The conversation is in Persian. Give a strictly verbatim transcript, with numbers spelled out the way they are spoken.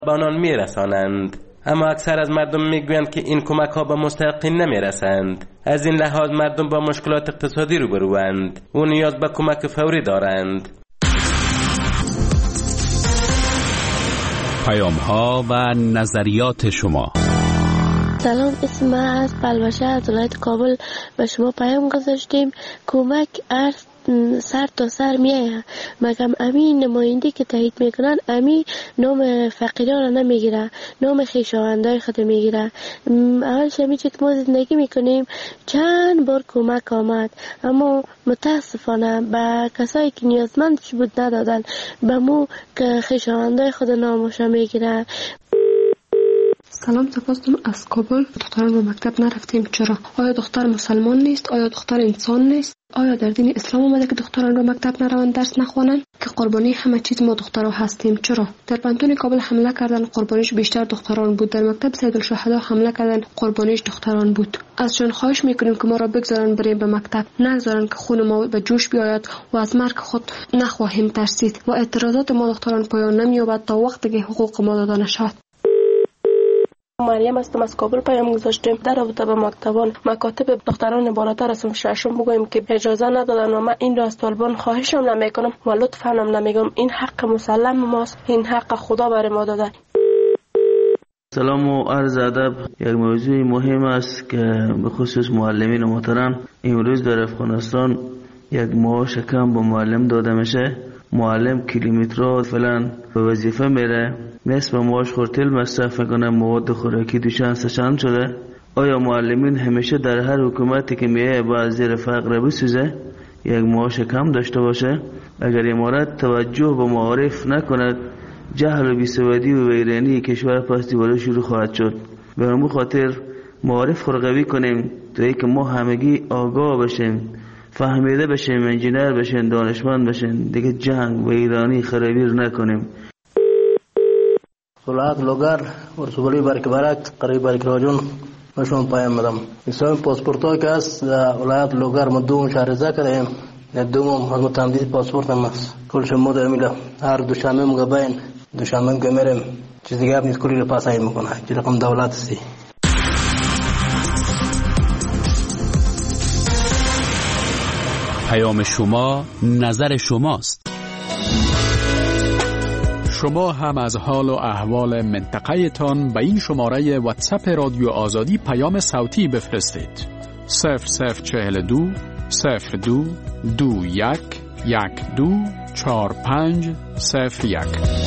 به آنان میرسانند. اما اکثر از مردم میگویند که این کمک ها به مستحقین نمیرسند. از این لحاظ مردم با مشکلات اقتصادی روبروند و نیاز به کمک فوری دارند. پیام ها و نظریات شما. سلام، اسم من از بلوشه از ولایت کابل. به شما پیام گذاشتیم. کمک ارز سر تا سر میایه، مگم امی نمایندی که تایید میکنن امی نام فقیران را نمیگیره، نام خویشاوندای خود میگیره. اولش همی چه که ما زندگی میکنیم چند بار کمک آمد، اما متاسفانه به کسایی که نیازمندش بود ندادن، به مو که خویشاوندای خود نامش میگیره. سلام، سپاسم از کابل. دختران به مکتب نرفتیم چرا؟ آیا دختر مسلمان نیست؟ آیا دختر انسان نیست؟ آیا در دین اسلام اومده که دختران به مکتب نروند درس نخوانند؟ که قربانی همه چیز ما دخترها هستیم چرا؟ در پانتون کابل حمله کردن، قربانیش بیشتر دختران بود. در مکتب سید الشهدا حمله کردن، قربانیش دختران بود. ازشون خواهش میکنیم که ما را بگذارن بریم به مکتب، نگذارن که خون ما به جوش بیاید و از مرگ خود نخواهیم ترسید و اعتراضات ما دختران پایان نمییابد تا وقتی که حقوق ما داده نشود. مریم هستم از کابل. پیام گذاشتیم در رابطه با مکتبان مکاتب دختران بالاتر از ششم بگویم که اجازه ندادن و من این را از طالبان خواهشم نمیکنم و لطفا هم نمیگم. این حق مسلم ماست، این حق خدا برای ما داده. سلام و عرض ادب. یک موضوع مهم است که به خصوص معلمین محترم، امروز در افغانستان یک معاش کم به معلم داده میشه. معلم کیلومترها فلان به وظیفه میره، نصف معاش خورتل مصرف میکنه، مواد خوراکی دوشن سشن شده. آیا معلمین همیشه در هر حکومتی که میه با زیر فقر بسوزه یک معاش کم داشته باشه؟ اگر امارت توجه به معارف نکند، جهل و بیسوادی و ویرانی کشور پس دیواره شروع خواهد شد. به همون خاطر معارف قوی کنیم تا اینکه ما همگی آگاه بشیم، فهمیده بشیم، انجینر بشیم، دانشمند بشیم، دیگه جنگ و ایرانی خرابی رو نکنیم. ولایت لوگر ورسولی برک برک قریب برک راجون مشون پایم مدام اسم پاسپورت ها که است ولایت لوگر مدوم شهرزا کردیم دوم از متمدید پاسپورت هم است. کل شما در میلا هر دوشنبه مگبین دوشنبه که میرم چیز دیگه نیست، کلی رو پاسایی میکنه چه رقم دولت است. پیام شما نظر شماست. شما هم از حال و احوال منطقه تان به این شماره واتساپ رادیو آزادی پیام صوتی بفرستید. صفر صفر چهل دو صفر دو دو یک یک دو چهار پنج صفر یک.